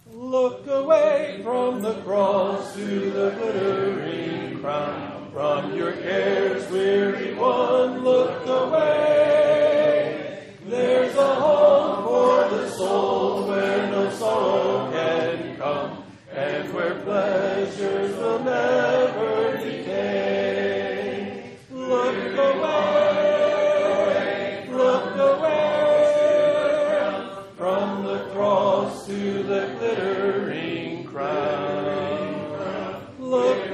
Look away from the cross to the glittering crown. From your cares, weary one, look away. There's a home for the soul where no sorrow can come, and where pleasures will never decay. Look away, look away, from the cross to the glittering crown. Look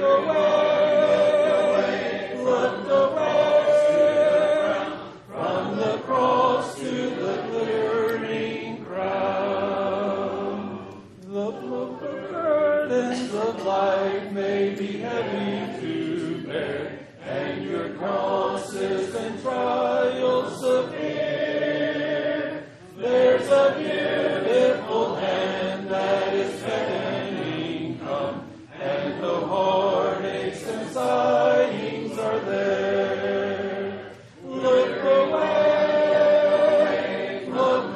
away, look away, from the cross to the glittering crown. The burdens of life may be heavy to bear, and your crosses and trials severe. There's a beautiful hand that is beckoning, come, and though heartaches and sighings are there, look away,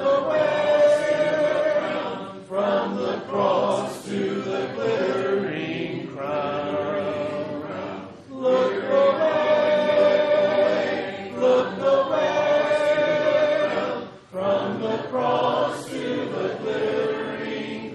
from the cross to the glittering crown. Look away, from the cross to the glittering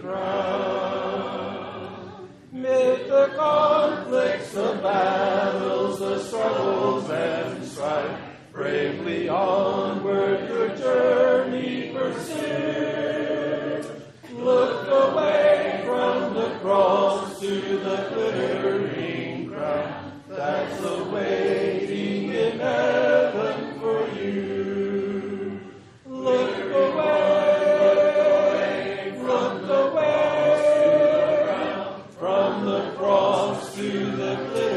crown. Mid the conflicts, the battles, the struggles and strife, bravely onward your journey pursue. Look away from the cross to the glittering crown that's awaiting in heaven for you. Look away, from the cross to the glittering